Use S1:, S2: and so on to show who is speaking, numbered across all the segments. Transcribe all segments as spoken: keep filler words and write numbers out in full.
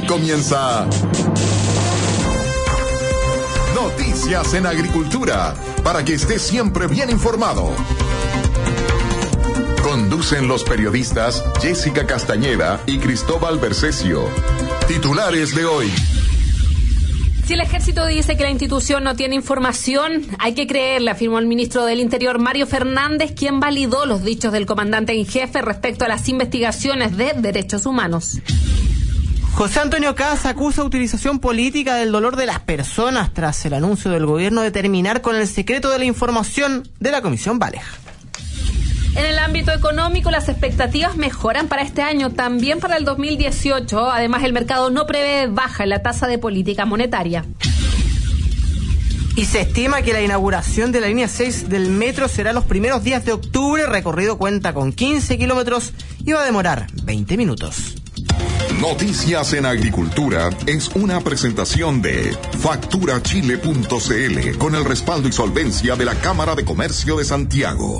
S1: comienza Noticias en Agricultura, para que esté siempre bien informado. Conducen los periodistas Jessica Castañeda y Cristóbal Bercesio. Titulares de hoy.
S2: Si el ejército dice que la institución no tiene información, hay que creerle, afirmó el ministro del Interior, Mario Fernández, quien validó los dichos del comandante en jefe respecto a las investigaciones de derechos humanos.
S3: José Antonio Kast acusa utilización política del dolor de las personas tras el anuncio del gobierno de terminar con el secreto de la información de la Comisión Valech.
S2: En el ámbito económico, las expectativas mejoran para este año, también para el dos mil dieciocho. Además, el mercado no prevé baja en la tasa de política monetaria.
S3: Y se estima que la inauguración de la línea seis del metro será los primeros días de octubre. El recorrido cuenta con quince kilómetros y va a demorar veinte minutos.
S1: Noticias en Agricultura es una presentación de factura chile punto c l con el respaldo y solvencia de la Cámara de Comercio de Santiago.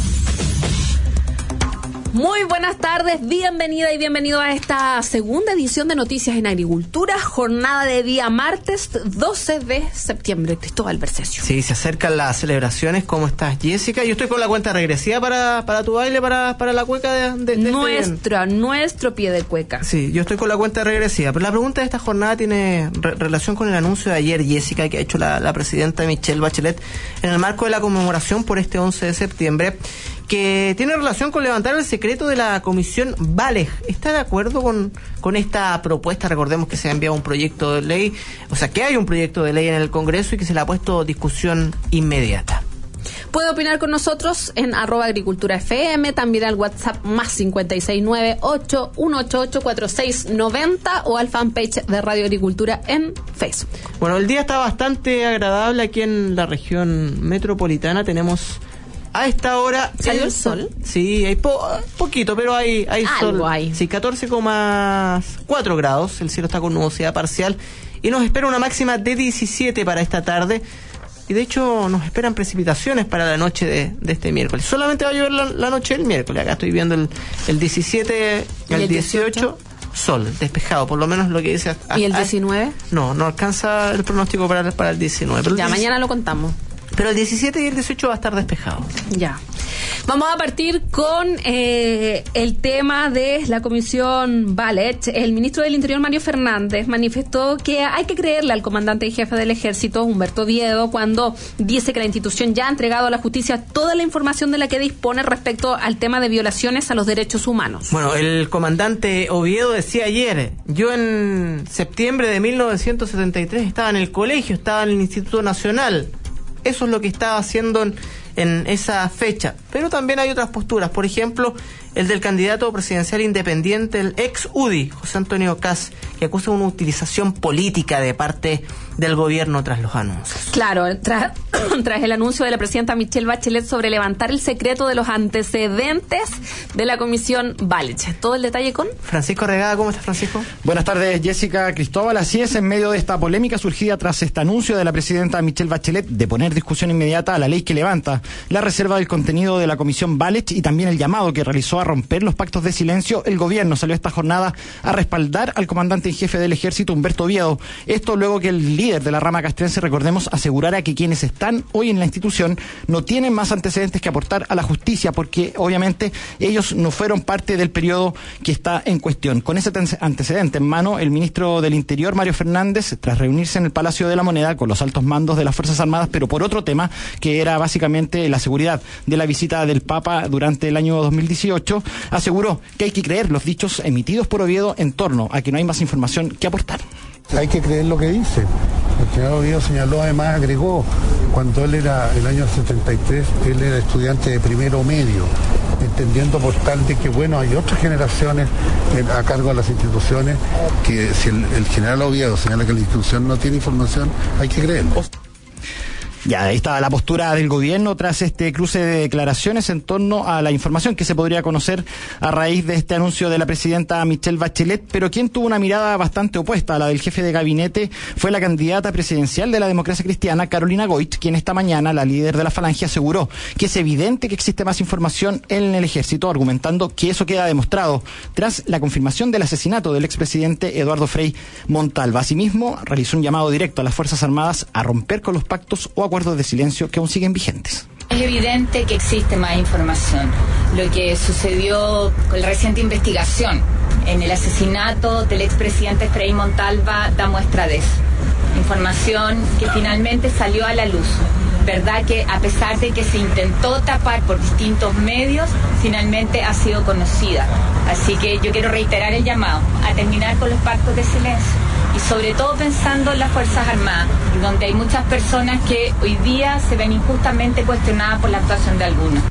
S2: Muy buenas tardes, bienvenida y bienvenido a esta segunda edición de Noticias en Agricultura, jornada de día martes doce de septiembre. Cristóbal Bercesio.
S3: Sí, se acercan las celebraciones. ¿Cómo estás, Jessica? Yo estoy con la cuenta regresiva para, para tu baile, para, para la cueca de, de, de
S2: Nuestra,
S3: este
S2: nuestro pie de cueca.
S3: Sí, yo estoy con la cuenta regresiva, pero la pregunta de esta jornada tiene re- relación con el anuncio de ayer, Jessica, que ha hecho la, la presidenta Michelle Bachelet en el marco de la conmemoración por este once de septiembre, que tiene relación con levantar el secreto de la Comisión Valech. ¿Está de acuerdo con, con esta propuesta? Recordemos que se ha enviado un proyecto de ley, o sea, que hay un proyecto de ley en el Congreso y que se le ha puesto discusión inmediata.
S2: Puede opinar con nosotros en arroba agricultura F M, también al WhatsApp más cinco seis nueve, ocho uno ocho ocho, cuatro seis nueve cero o al fanpage de Radio Agricultura en Facebook.
S3: Bueno, el día está bastante agradable aquí en la región metropolitana. Tenemos a esta hora...
S2: ¿Salió el sol?
S3: Sí, hay po- poquito, pero hay, hay
S2: Algo
S3: sol.
S2: hay.
S3: Sí, catorce coma cuatro grados, el cielo está con nubosidad parcial y nos espera una máxima de diecisiete para esta tarde. Y de hecho nos esperan precipitaciones para la noche de, de este miércoles. Solamente va a llover la, la noche del miércoles. Acá estoy viendo el, el diecisiete,
S2: ¿Y
S3: el,
S2: el
S3: dieciocho,
S2: dieciocho?
S3: Sol, despejado, por lo menos lo que dice... A,
S2: ¿Y el
S3: a,
S2: diecinueve?
S3: No, no alcanza el pronóstico para, para el diecinueve. Pero
S2: Ya,
S3: el dieci,
S2: mañana lo contamos.
S3: Pero el diecisiete y el dieciocho va a estar despejado.
S2: Ya. Vamos a partir con eh, el tema de la Comisión Valech. El ministro del Interior, Mario Fernández, manifestó que hay que creerle al comandante en jefe del Ejército, Humberto Oviedo, cuando dice que la institución ya ha entregado a la justicia toda la información de la que dispone respecto al tema de violaciones a los derechos humanos.
S3: Bueno, el comandante Oviedo decía ayer, yo en septiembre de mil novecientos setenta y tres estaba en el colegio, estaba en el Instituto Nacional. Eso es lo que estaba haciendo en, en esa fecha. Pero también hay otras posturas. Por ejemplo, el del candidato presidencial independiente, el ex U D I, José Antonio Kast, que acusa una utilización política de parte del gobierno tras los anuncios.
S2: Claro, tras, tras el anuncio de la presidenta Michelle Bachelet sobre levantar el secreto de los antecedentes de la Comisión Valech. Todo el detalle con
S3: Francisco Regada. ¿Cómo estás, Francisco?
S4: Buenas tardes, Jessica, Cristóbal. Así es, en medio de esta polémica surgida tras este anuncio de la presidenta Michelle Bachelet de poner discusión inmediata a la ley que levanta la reserva del contenido de la Comisión Valech y también el llamado que realizó a romper los pactos de silencio, el gobierno salió esta jornada a respaldar al comandante en jefe del Ejército, Humberto Oviedo. Esto luego que el líder de la rama castrense, recordemos, asegurara que quienes están hoy en la institución no tienen más antecedentes que aportar a la justicia, porque obviamente ellos no fueron parte del periodo que está en cuestión. Con ese antecedente en mano, el ministro del Interior, Mario Fernández, tras reunirse en el Palacio de la Moneda con los altos mandos de las Fuerzas Armadas, pero por otro tema, que era básicamente la seguridad de la visita del Papa durante el año dos mil dieciocho, aseguró que hay que creer los dichos emitidos por Oviedo en torno a que no hay más información que aportar.
S5: Hay que creer lo que dice. El general Oviedo señaló, además agregó, cuando él era, el año setenta y tres, él era estudiante de primero medio, entendiendo por tal de que, bueno, hay otras generaciones eh, a cargo de las instituciones, que si el, el general Oviedo señala que la institución no tiene información, hay que creerlo.
S4: Ya, ahí está la postura del gobierno tras este cruce de declaraciones en torno a la información que se podría conocer a raíz de este anuncio de la presidenta Michelle Bachelet, pero quien tuvo una mirada bastante opuesta a la del jefe de gabinete fue la candidata presidencial de la Democracia Cristiana, Carolina Goich, quien esta mañana, la líder de la Falange, aseguró que es evidente que existe más información en el ejército, argumentando que eso queda demostrado tras la confirmación del asesinato del expresidente Eduardo Frei Montalva. Asimismo, realizó un llamado directo a las Fuerzas Armadas a romper con los pactos o acuerdos de silencio que aún siguen vigentes.
S6: Es evidente que existe más información. Lo que sucedió con la reciente investigación en el asesinato del expresidente Frei Montalva da muestra de eso. Información que finalmente salió a la luz. Verdad que a pesar de que se intentó tapar por distintos medios, finalmente ha sido conocida. Así que yo quiero reiterar el llamado a terminar con los pactos de silencio y sobre todo pensando en las Fuerzas Armadas, donde hay muchas personas que hoy día se ven injustamente cuestionadas por la actuación de algunos.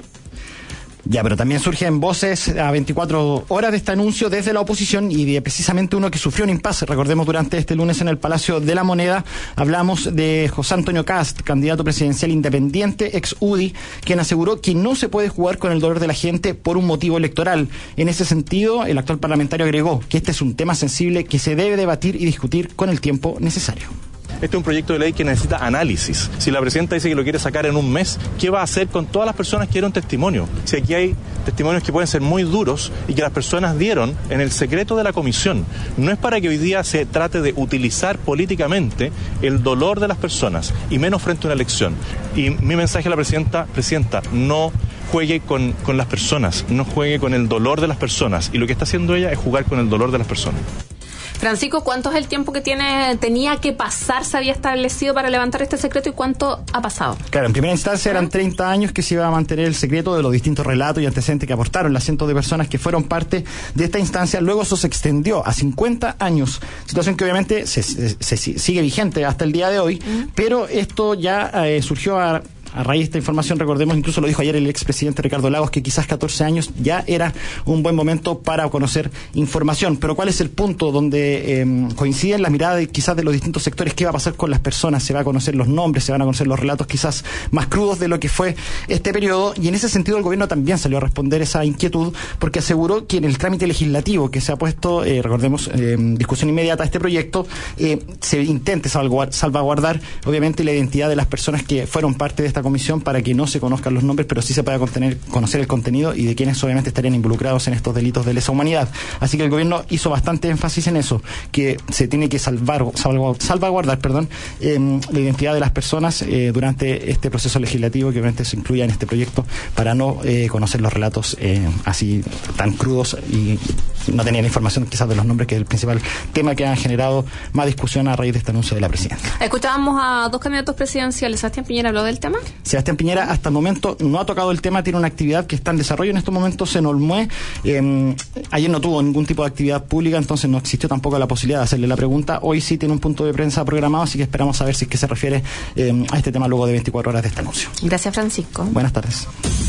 S4: Ya, pero también surgen voces a veinticuatro horas de este anuncio desde la oposición y de precisamente uno que sufrió un impasse. Recordemos, durante este lunes en el Palacio de la Moneda hablamos de José Antonio Cast, candidato presidencial independiente, ex U D I, quien aseguró que no se puede jugar con el dolor de la gente por un motivo electoral. En ese sentido, el actual parlamentario agregó que este es un tema sensible que se debe debatir y discutir con el tiempo necesario.
S7: Este es un proyecto de ley que necesita análisis. Si la presidenta dice que lo quiere sacar en un mes, ¿qué va a hacer con todas las personas que dieron testimonio? Si aquí hay testimonios que pueden ser muy duros y que las personas dieron en el secreto de la comisión. No es para que hoy día se trate de utilizar políticamente el dolor de las personas, y menos frente a una elección. Y mi mensaje a la presidenta, presidenta, no juegue con, con las personas, no juegue con el dolor de las personas. Y lo que está haciendo ella es jugar con el dolor de las personas.
S2: Francisco, ¿cuánto es el tiempo que tiene tenía que pasar, se había establecido para levantar este secreto y cuánto ha pasado?
S4: Claro, en primera instancia eran treinta años que se iba a mantener el secreto de los distintos relatos y antecedentes que aportaron las cientos de personas que fueron parte de esta instancia. Luego eso se extendió a cincuenta años, situación que obviamente se, se, se sigue vigente hasta el día de hoy, uh-huh. Pero esto ya eh, surgió a... A raíz de esta información, recordemos, incluso lo dijo ayer el expresidente Ricardo Lagos, que quizás catorce años ya era un buen momento para conocer información. Pero ¿cuál es el punto donde eh, coinciden las miradas de, quizás de los distintos sectores? ¿Qué va a pasar con las personas? ¿Se va a conocer los nombres? ¿Se van a conocer los relatos quizás más crudos de lo que fue este periodo? Y en ese sentido el gobierno también salió a responder esa inquietud, porque aseguró que en el trámite legislativo que se ha puesto, eh, recordemos, eh, discusión inmediata a este proyecto, eh, se intente salvaguardar, salvaguardar obviamente la identidad de las personas que fueron parte de esta comisión, para que no se conozcan los nombres, pero sí se pueda contener, conocer el contenido y de quienes obviamente estarían involucrados en estos delitos de lesa humanidad. Así que el gobierno hizo bastante énfasis en eso, que se tiene que salvar, salvaguardar, salvaguardar perdón, eh, la identidad de las personas eh, durante este proceso legislativo, que obviamente se incluya en este proyecto, para no eh, conocer los relatos eh, así tan crudos y no tener información quizás de los nombres, que es el principal tema que ha generado más discusión a raíz de este anuncio de la presidenta.
S2: Escuchábamos a dos candidatos presidenciales. ¿Sebastián Piñera habló del tema?
S4: Sebastián Piñera hasta el momento no ha tocado el tema, tiene una actividad que está en desarrollo en estos momentos en Olmué. Eh, ayer no tuvo ningún tipo de actividad pública, entonces no existió tampoco la posibilidad de hacerle la pregunta. Hoy sí tiene un punto de prensa programado, así que esperamos saber si es que se refiere eh, a este tema luego de veinticuatro horas de este anuncio.
S2: Gracias, Francisco.
S4: Buenas tardes.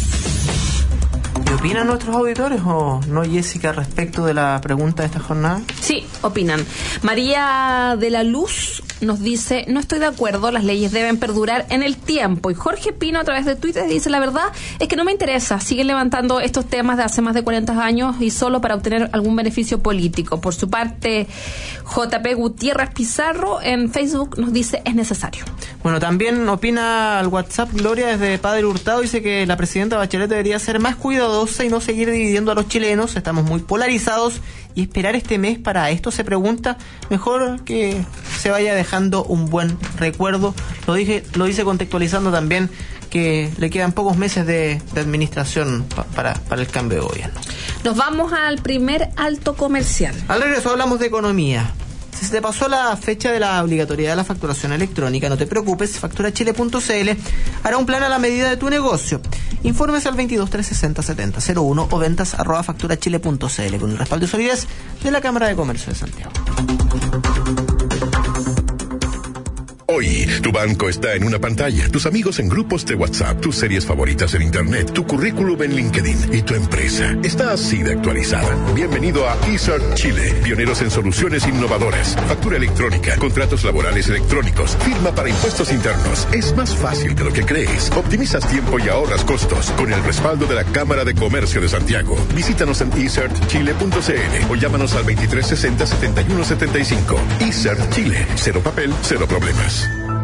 S3: ¿Qué opinan nuestros auditores o no, Jessica, respecto de la pregunta de esta jornada?
S2: Sí, opinan. María de la Luz nos dice: no estoy de acuerdo, las leyes deben perdurar en el tiempo. Y Jorge Pino, a través de Twitter, dice: la verdad es que no me interesa, siguen levantando estos temas de hace más de cuarenta años y solo para obtener algún beneficio político. Por su parte, J P Gutiérrez Pizarro en Facebook nos dice: es necesario.
S3: Bueno, también opina al WhatsApp Gloria desde Padre Hurtado, dice que la presidenta Bachelet debería ser más cuidadosa y no seguir dividiendo a los chilenos, estamos muy polarizados, y esperar este mes para esto, se pregunta, mejor que se vaya dejando un buen recuerdo. Lo dije, lo dice contextualizando también que le quedan pocos meses de, de administración pa, para, para el cambio de gobierno.
S2: Nos vamos al primer alto comercial.
S3: Al regreso hablamos de economía. Si se te pasó la fecha de la obligatoriedad de la facturación electrónica, no te preocupes, factura chile punto c l hará un plan a la medida de tu negocio. Informes al veintidós trescientos sesenta setenta cero uno o ventas arroba factura chile punto c l con el respaldo y solidez de la Cámara de Comercio de Santiago.
S8: Hoy, tu banco está en una pantalla, tus amigos en grupos de WhatsApp, tus series favoritas en Internet, tu currículum en LinkedIn y tu empresa está así de actualizada. Bienvenido a eCert Chile, pioneros en soluciones innovadoras, factura electrónica, contratos laborales electrónicos, firma para impuestos internos. Es más fácil de lo que crees. Optimizas tiempo y ahorras costos con el respaldo de la Cámara de Comercio de Santiago. Visítanos en e cert chile punto c l o llámanos al veintitrés sesenta setenta y uno setenta y cinco. eCert Chile, cero papel, cero problemas.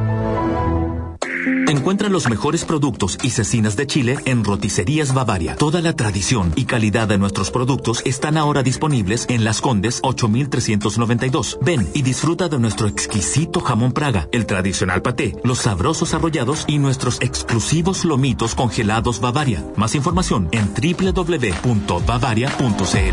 S9: Encuentra los mejores productos y cecinas de Chile en Roticerías Bavaria. Toda la tradición y calidad de nuestros productos están ahora disponibles en Las Condes ocho mil trescientos noventa y dos. Ven y disfruta de nuestro exquisito jamón Praga, el tradicional paté, los sabrosos arrollados y nuestros exclusivos lomitos congelados Bavaria. Más información en doble u doble u doble u punto bavaria punto c l.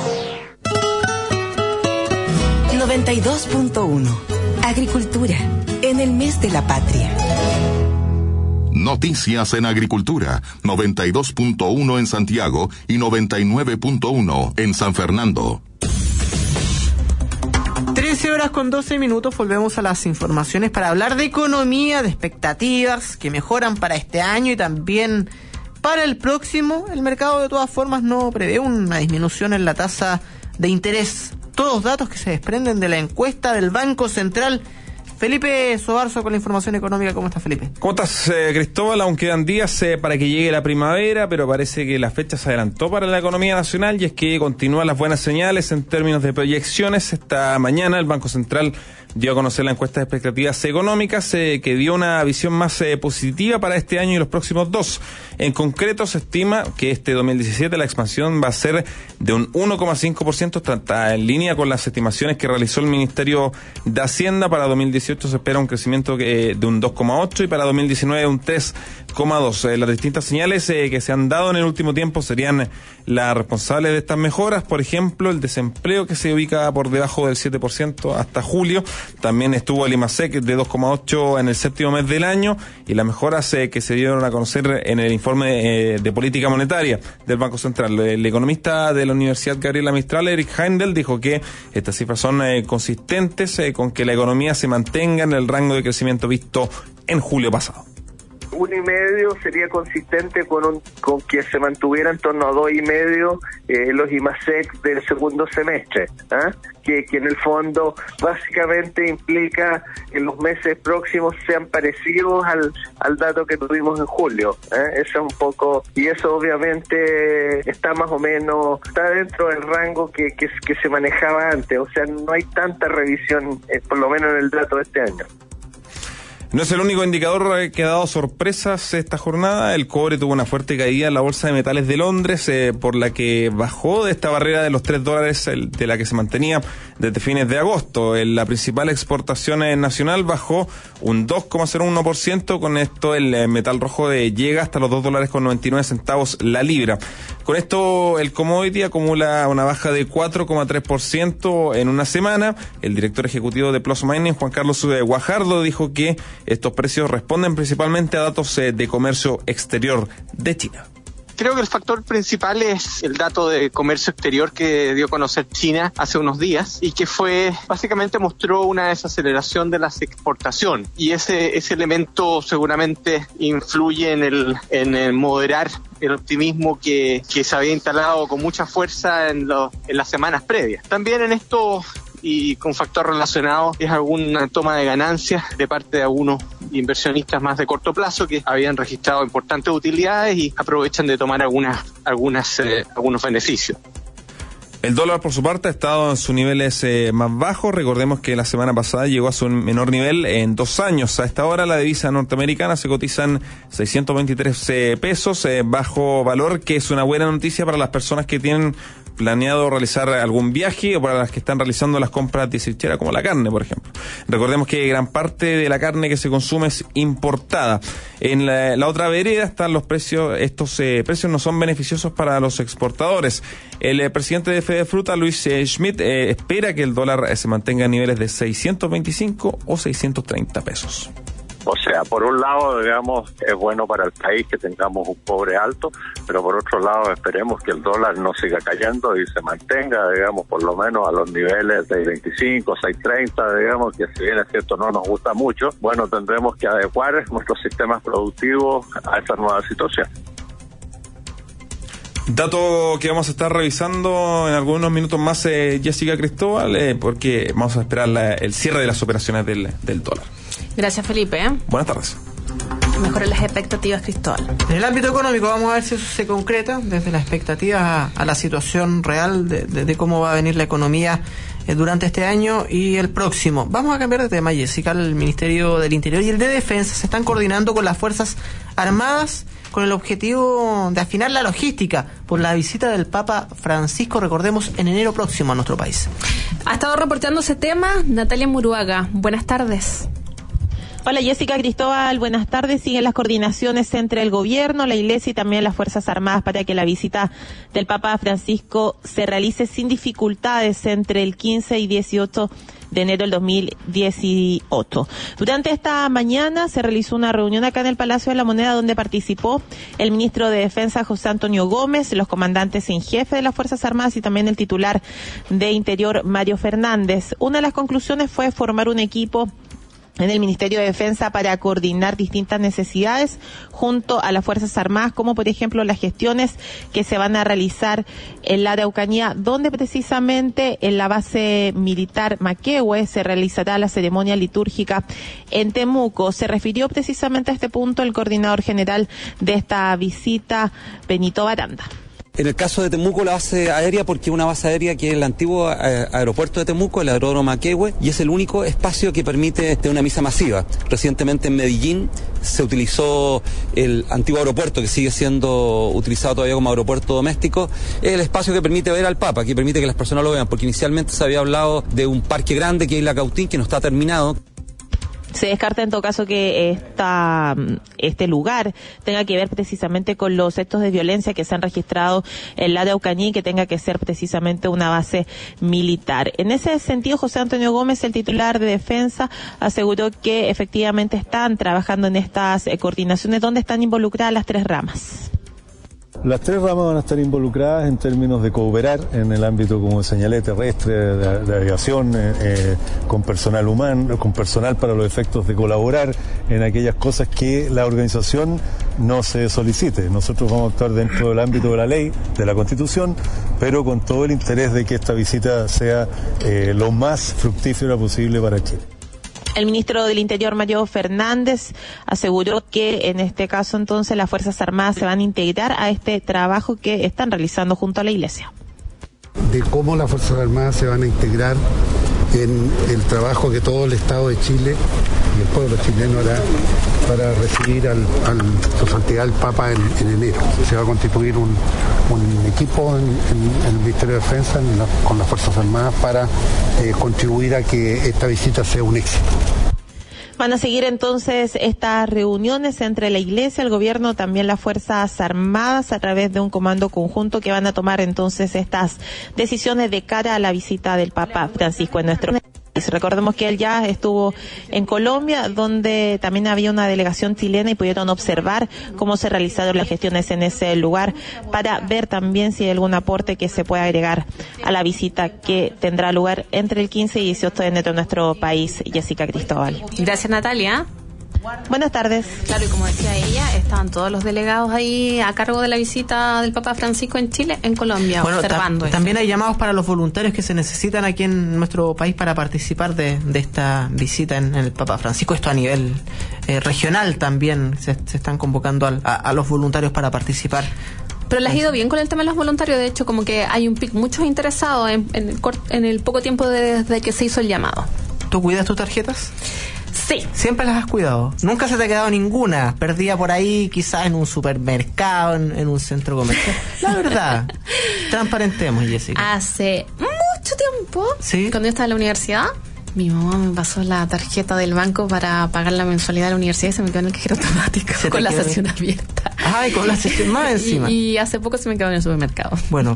S10: noventa y dos punto uno. Agricultura, en el mes de la patria.
S1: Noticias en Agricultura, noventa y dos punto uno en Santiago y noventa y nueve punto uno en San Fernando.
S3: trece horas con doce minutos, volvemos a las informaciones para hablar de economía, de expectativas que mejoran para este año y también para el próximo. El mercado de todas formas no prevé una disminución en la tasa de interés. Todos datos que se desprenden de la encuesta del Banco Central. Felipe Sobarzo con la información económica. ¿Cómo estás, Felipe?
S11: ¿Cómo estás, eh, Cristóbal? Aún quedan días eh, para que llegue la primavera, pero parece que la fecha se adelantó para la economía nacional y es que continúan las buenas señales en términos de proyecciones. Esta mañana el Banco Central dio a conocer la encuesta de expectativas económicas eh, que dio una visión más eh, positiva para este año y los próximos dos. En concreto, se estima que este dos mil diecisiete la expansión va a ser de un uno coma cinco por ciento, está en línea con las estimaciones que realizó el Ministerio de Hacienda. Para dos mil dieciocho se espera un crecimiento eh, de un dos coma ocho y para dos mil diecinueve un tres coma dos. Eh, las distintas señales eh, que se han dado en el último tiempo serían las responsables de estas mejoras. Por ejemplo, el desempleo, que se ubica por debajo del siete por ciento hasta julio. También estuvo el IMASEC de dos coma ocho en el séptimo mes del año y las mejoras eh, que se dieron a conocer en el informe eh, de política monetaria del Banco Central. El economista de la Universidad Gabriela Mistral, Eric Heindel, dijo que estas cifras son eh, consistentes eh, con que la economía se mantenga en el rango de crecimiento visto en julio pasado.
S12: Uno y medio sería consistente con un, con que se mantuviera en torno a dos y medio eh, los IMASEC del segundo semestre, ¿eh? que, que en el fondo básicamente implica que los meses próximos sean parecidos al, al dato que tuvimos en julio. ¿eh? Eso es un poco, y eso obviamente está más o menos, está dentro del rango que, que, que se manejaba antes, o sea, no hay tanta revisión, eh, por lo menos en el dato de este año.
S11: No es el único indicador que ha dado sorpresas esta jornada. El cobre tuvo una fuerte caída en la Bolsa de Metales de Londres, eh, por la que bajó de esta barrera de los tres dólares el, de la que se mantenía desde fines de agosto. En la principal exportación nacional bajó un dos coma cero uno por ciento. Con esto el eh, metal rojo de, llega hasta los dos dólares con noventa y nueve centavos la libra. Con esto el commodity acumula una baja de cuatro coma tres por ciento en una semana. El director ejecutivo de Plus Mining, Juan Carlos Guajardo, dijo que estos precios responden principalmente a datos eh, de comercio exterior de China.
S13: Creo que el factor principal es el dato de comercio exterior que dio a conocer China hace unos días y que fue, básicamente mostró una desaceleración de la exportación y ese, ese elemento seguramente influye en el, en el moderar el optimismo que, que se había instalado con mucha fuerza en, lo, en las semanas previas. También en esto, y con factor relacionado, es alguna toma de ganancias de parte de algunos inversionistas más de corto plazo que habían registrado importantes utilidades y aprovechan de tomar algunas, algunas, eh, algunos beneficios.
S11: El dólar, por su parte, ha estado en sus niveles eh, más bajos. Recordemos que la semana pasada llegó a su menor nivel en dos años. A esta hora la divisa norteamericana se cotiza en seiscientos veintitrés eh, pesos, eh, bajo valor, que es una buena noticia para las personas que tienen planeado realizar algún viaje o para las que están realizando las compras de sichera, como la carne, por ejemplo. Recordemos que gran parte de la carne que se consume es importada. En la, la otra vereda están los precios. Estos eh, precios no son beneficiosos para los exportadores. El eh, presidente de Fedefruta, Luis eh, Schmidt, eh, espera que el dólar eh, se mantenga a niveles de seiscientos veinticinco o seiscientos treinta pesos.
S14: O sea, por un lado, digamos, es bueno para el país que tengamos un cobre alto, pero por otro lado esperemos que el dólar no siga cayendo y se mantenga, digamos, por lo menos a los niveles de veinticinco, seis treinta, digamos, que si bien es cierto no nos gusta mucho, bueno, tendremos que adecuar nuestros sistemas productivos a esta nueva situación.
S11: Dato que vamos a estar revisando en algunos minutos más, eh, Jessica Cristóbal, eh, porque vamos a esperar la, el cierre de las operaciones del, del dólar.
S2: Gracias, Felipe.
S11: Buenas tardes.
S2: Mejoren las expectativas, Cristóbal.
S3: En el ámbito económico vamos a ver si eso se concreta desde las expectativas a, a la situación real de, de, de cómo va a venir la economía eh, durante este año y el próximo. Vamos a cambiar de tema, Jessica. El Ministerio del Interior y el de Defensa se están coordinando con las Fuerzas Armadas con el objetivo de afinar la logística por la visita del Papa Francisco, recordemos, en enero próximo a nuestro país.
S2: Ha estado reportando ese tema Natalia Muruaga. Buenas tardes.
S15: Hola Jessica Cristóbal, buenas tardes. Siguen las coordinaciones entre el gobierno, la Iglesia y también las Fuerzas Armadas para que la visita del Papa Francisco se realice sin dificultades entre el quince y dieciocho de enero del dos mil dieciocho. Durante esta mañana se realizó una reunión acá en el Palacio de la Moneda donde participó el ministro de Defensa José Antonio Gómez, los comandantes en jefe de las Fuerzas Armadas y también el titular de Interior Mario Fernández. Una de las conclusiones fue formar un equipo en el Ministerio de Defensa para coordinar distintas necesidades junto a las Fuerzas Armadas, como por ejemplo las gestiones que se van a realizar en la Araucanía, donde precisamente en la base militar Maquehue se realizará la ceremonia litúrgica en Temuco. Se refirió precisamente a este punto el coordinador general de esta visita, Benito Baranda.
S16: En el caso de Temuco, la base aérea, porque es una base aérea que es el antiguo aeropuerto de Temuco, el aeródromo Maquehue, y es el único espacio que permite tener una misa masiva. Recientemente en Medellín se utilizó el antiguo aeropuerto, que sigue siendo utilizado todavía como aeropuerto doméstico, es el espacio que permite ver al Papa, que permite que las personas lo vean, porque inicialmente se había hablado de un parque grande que es la Cautín, que no está terminado.
S15: Se descarta en todo caso que esta, este lugar tenga que ver precisamente con los actos de violencia que se han registrado en la Araucanía y que tenga que ser precisamente una base militar. En ese sentido, José Antonio Gómez, el titular de Defensa, aseguró que efectivamente están trabajando en estas eh, coordinaciones donde están involucradas las tres ramas.
S17: Las tres ramas van a estar involucradas en términos de cooperar en el ámbito, como señalé, terrestre, de, de aviación, eh, eh, con personal humano, con personal para los efectos de colaborar en aquellas cosas que la organización no se solicite. Nosotros vamos a actuar dentro del ámbito de la ley, de la Constitución, pero con todo el interés de que esta visita sea eh, lo más fructífera posible para Chile.
S15: El ministro del Interior, Mario Fernández, aseguró que en este caso entonces las Fuerzas Armadas se van a integrar a este trabajo que están realizando junto a la Iglesia.
S5: De cómo las Fuerzas Armadas se van a integrar en el trabajo que todo el Estado de Chile y el pueblo chileno hará para recibir al, al su santidad el Papa en, en enero. Se va a constituir un, un equipo en, en, en el Ministerio de Defensa en la, con las Fuerzas Armadas para eh, contribuir a que esta visita sea un éxito.
S15: Van a seguir entonces estas reuniones entre la Iglesia, el Gobierno, también las Fuerzas Armadas a través de un comando conjunto que van a tomar entonces estas decisiones de cara a la visita del Papa Francisco en nuestro país. Recordemos que él ya estuvo en Colombia, donde también había una delegación chilena y pudieron observar cómo se realizaron las gestiones en ese lugar para ver también si hay algún aporte que se pueda agregar a la visita que tendrá lugar entre el quince y dieciocho de enero en nuestro país. Jessica Cristóbal.
S2: Gracias, Natalia.
S15: Buenas tardes.
S2: Claro, y como decía ella, estaban todos los delegados ahí a cargo de la visita del Papa Francisco en Chile, en Colombia, bueno, observando.
S3: Ta- también hay llamados para los voluntarios que se necesitan aquí en nuestro país para participar de, de esta visita en, en el Papa Francisco. Esto a nivel eh, regional también se, se están convocando al, a, a los voluntarios para participar.
S2: Pero les ha ido bien con el tema de los voluntarios. De hecho, como que hay un pic muchos interesados en, en, el, en el poco tiempo de, desde que se hizo el llamado.
S3: ¿Tú cuidas tus tarjetas?
S2: Sí.
S3: Siempre las has cuidado. Nunca se te ha quedado ninguna perdida por ahí, quizás en un supermercado, en, en un centro comercial. La verdad. Transparentemos, Jessica.
S2: Hace mucho tiempo,
S3: ¿sí?
S2: Cuando yo estaba en la universidad, mi mamá me pasó la tarjeta del banco para pagar la mensualidad de la universidad y se me quedó en el cajero automático con la
S3: quedó?
S2: sesión abierta.
S3: Ay, con la sesión más encima.
S2: Y, y hace poco se me quedó en el supermercado.
S3: Bueno,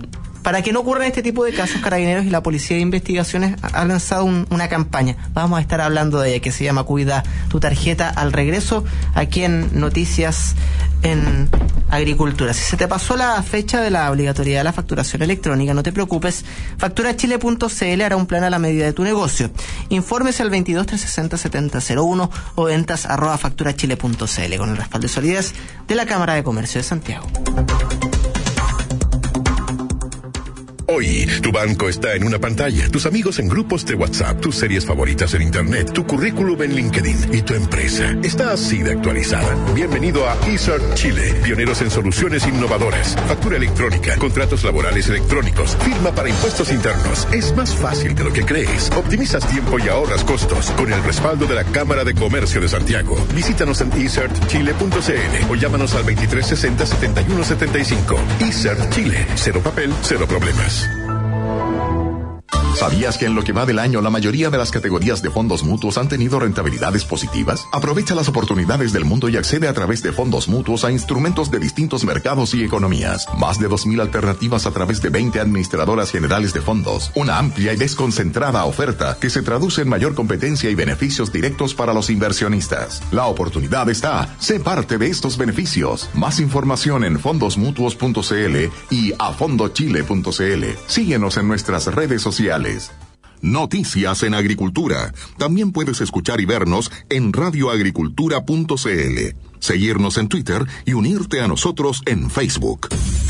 S3: Para que no ocurran este tipo de casos, Carabineros y la Policía de Investigaciones han lanzado un, una campaña. Vamos a estar hablando de ella, que se llama Cuida tu tarjeta al regreso, aquí en Noticias en Agricultura. Si se te pasó la fecha de la obligatoriedad de la facturación electrónica, no te preocupes. factura chile punto c l hará un plan a la medida de tu negocio. Infórmese al veintidós, trescientos sesenta, setenta cero uno o ventas arroba factura chile punto c l con el respaldo y solidez de la Cámara de Comercio de Santiago.
S8: Hoy, tu banco está en una pantalla, tus amigos en grupos de WhatsApp, tus series favoritas en Internet, tu currículum en LinkedIn y tu empresa está así de actualizada. Bienvenido a eSert Chile, pioneros en soluciones innovadoras, factura electrónica, contratos laborales electrónicos, firma para impuestos internos. Es más fácil de lo que crees. Optimizas tiempo y ahorras costos con el respaldo de la Cámara de Comercio de Santiago. Visítanos en e cert chile punto c l o llámanos al veintitrés sesenta, setenta y uno setenta y cinco. eSert Chile, cero papel, cero problemas.
S1: ¿Sabías que en lo que va del año la mayoría de las categorías de fondos mutuos han tenido rentabilidades positivas? Aprovecha las oportunidades del mundo y accede a través de fondos mutuos a instrumentos de distintos mercados y economías. Más de dos mil alternativas a través de veinte administradoras generales de fondos. Una amplia y desconcentrada oferta que se traduce en mayor competencia y beneficios directos para los inversionistas. La oportunidad está. Sé parte de estos beneficios. Más información en fondos mutuos punto c l y a fondo chile punto c l. Síguenos en nuestras redes sociales. Noticias en Agricultura. También puedes escuchar y vernos en radio agricultura punto c l. Seguirnos en Twitter y unirte a nosotros en Facebook.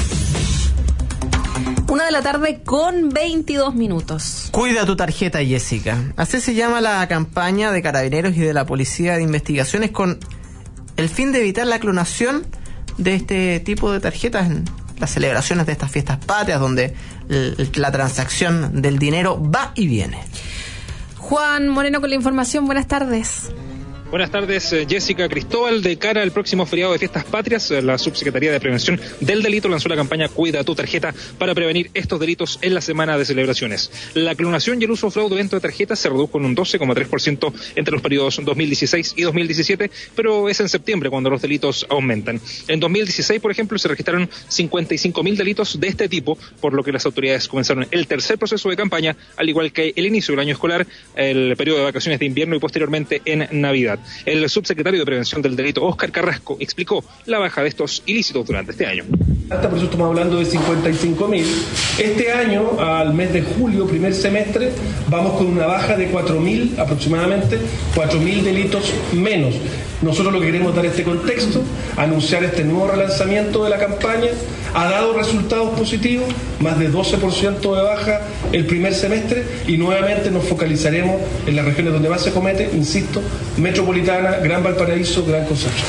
S2: Una de la tarde con veintidós minutos.
S3: Cuida tu tarjeta, Jessica. Así se llama la campaña de Carabineros y de la Policía de Investigaciones con el fin de evitar la clonación de este tipo de tarjetas en las celebraciones de estas fiestas patrias, donde la transacción del dinero va y viene.
S2: Juan Moreno con la información. Buenas tardes.
S18: Buenas tardes, Jessica Cristóbal. De cara al próximo feriado de Fiestas Patrias, la Subsecretaría de Prevención del Delito lanzó la campaña Cuida tu tarjeta para prevenir estos delitos en la semana de celebraciones. La clonación y el uso fraudulento de tarjetas se redujo en un doce coma tres por ciento entre los periodos dos mil dieciséis y dos mil diecisiete, pero es en septiembre cuando los delitos aumentan. En dos mil dieciséis, por ejemplo, se registraron cincuenta y cinco mil delitos de este tipo, por lo que las autoridades comenzaron el tercer proceso de campaña, al igual que el inicio del año escolar, el periodo de vacaciones de invierno y posteriormente en Navidad. El subsecretario de Prevención del Delito, Óscar Carrasco, explicó la baja de estos ilícitos durante este año.
S19: Hasta por eso estamos hablando de cincuenta y cinco mil. Este año, al mes de julio, primer semestre, vamos con una baja de cuatro mil, aproximadamente cuatro mil delitos menos. Nosotros lo que queremos dar este contexto, anunciar este nuevo relanzamiento de la campaña, ha dado resultados positivos, más de doce por ciento de baja el primer semestre, y nuevamente nos focalizaremos en las regiones donde más se comete, insisto, Metropolitana, Gran Valparaíso, Gran Concepción.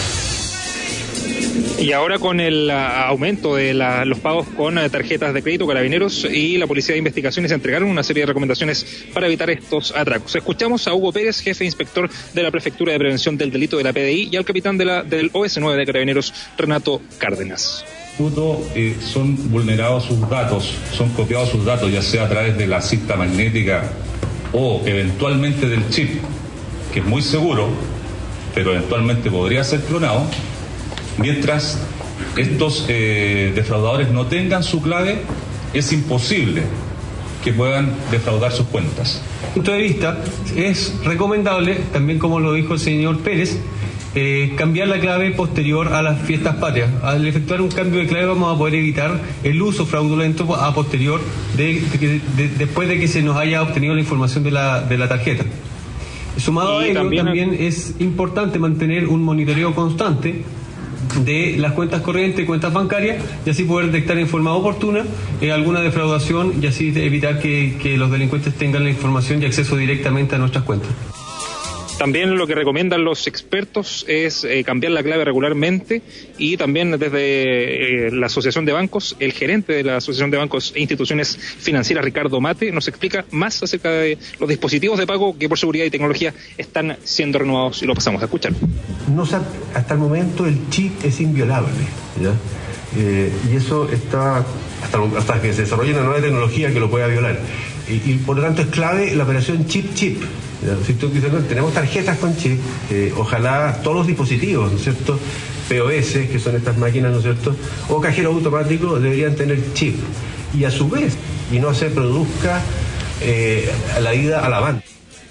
S18: Y ahora con el uh, aumento de la, los pagos con uh, tarjetas de crédito, Carabineros y la Policía de Investigaciones entregaron una serie de recomendaciones para evitar estos atracos. Escuchamos a Hugo Pérez, jefe inspector de la Prefectura de Prevención del Delito de la P D I, y al capitán de la, del O S nueve de Carabineros, Renato Cárdenas.
S20: Eh, son vulnerados sus datos, son copiados sus datos, ya sea a través de la cinta magnética o eventualmente del chip, que es muy seguro, pero eventualmente podría ser clonado. Mientras estos eh, defraudadores no tengan su clave, es imposible que puedan defraudar sus cuentas.
S21: Desde mi punto de vista, es recomendable, también como lo dijo el señor Pérez, eh, cambiar la clave posterior a las fiestas patrias. Al efectuar un cambio de clave vamos a poder evitar el uso fraudulento a posterior de, de, de, después de que se nos haya obtenido la información de la, de la tarjeta. Sumado a ello, también, también es importante mantener un monitoreo constante de las cuentas corrientes, cuentas bancarias, y así poder detectar en forma oportuna eh, alguna defraudación, y así evitar que, que los delincuentes tengan la información y acceso directamente a nuestras cuentas.
S18: También lo que recomiendan los expertos es eh, cambiar la clave regularmente, y también desde eh, la Asociación de Bancos, el gerente de la Asociación de Bancos e Instituciones Financieras, Ricardo Mate, nos explica más acerca de los dispositivos de pago que por seguridad y tecnología están siendo renovados, y lo pasamos a escuchar.
S22: No, hasta el momento el chip es inviolable, ¿ya? Eh, y eso está hasta, hasta que se desarrolle una nueva tecnología que lo pueda violar. Y, y por lo tanto es clave la operación chip-chip. Si tú dices, no, tenemos tarjetas con chip, eh, ojalá todos los dispositivos, ¿no es cierto? P O S, que son estas máquinas, ¿no es cierto? O cajeros automáticos deberían tener chip. y a su vez y no se produzca eh, la ida a la banca.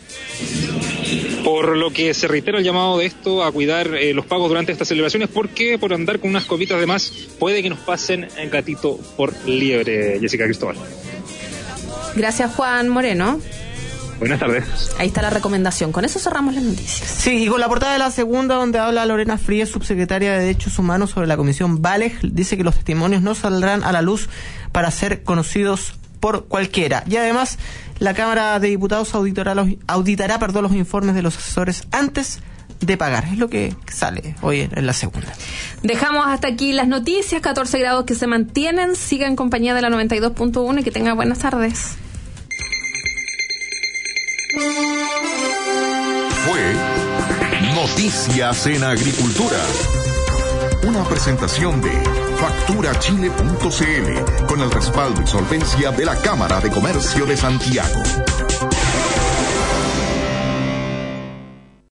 S18: Por lo que se reitera el llamado de esto a cuidar eh, los pagos durante estas celebraciones, porque por andar con unas copitas de más puede que nos pasen en gatito por liebre. Jessica Cristóbal.
S2: Gracias, Juan Moreno.
S18: Buenas tardes.
S2: Ahí está la recomendación. Con eso cerramos las noticias.
S3: Sí, y con la portada de la segunda, donde habla Lorena Frías, subsecretaria de Derechos Humanos, sobre la comisión Valech, dice que los testimonios no saldrán a la luz para ser conocidos por cualquiera. Y además, la Cámara de Diputados auditará los, auditará perdón, los informes de los asesores antes de pagar. Es lo que sale hoy en la segunda.
S2: Dejamos hasta aquí las noticias. catorce grados que se mantienen. Siga en compañía de la noventa y dos punto uno y que tenga buenas tardes.
S1: Fue Noticias en Agricultura. Una presentación de factura chile punto c l con el respaldo y solvencia de la Cámara de Comercio de Santiago.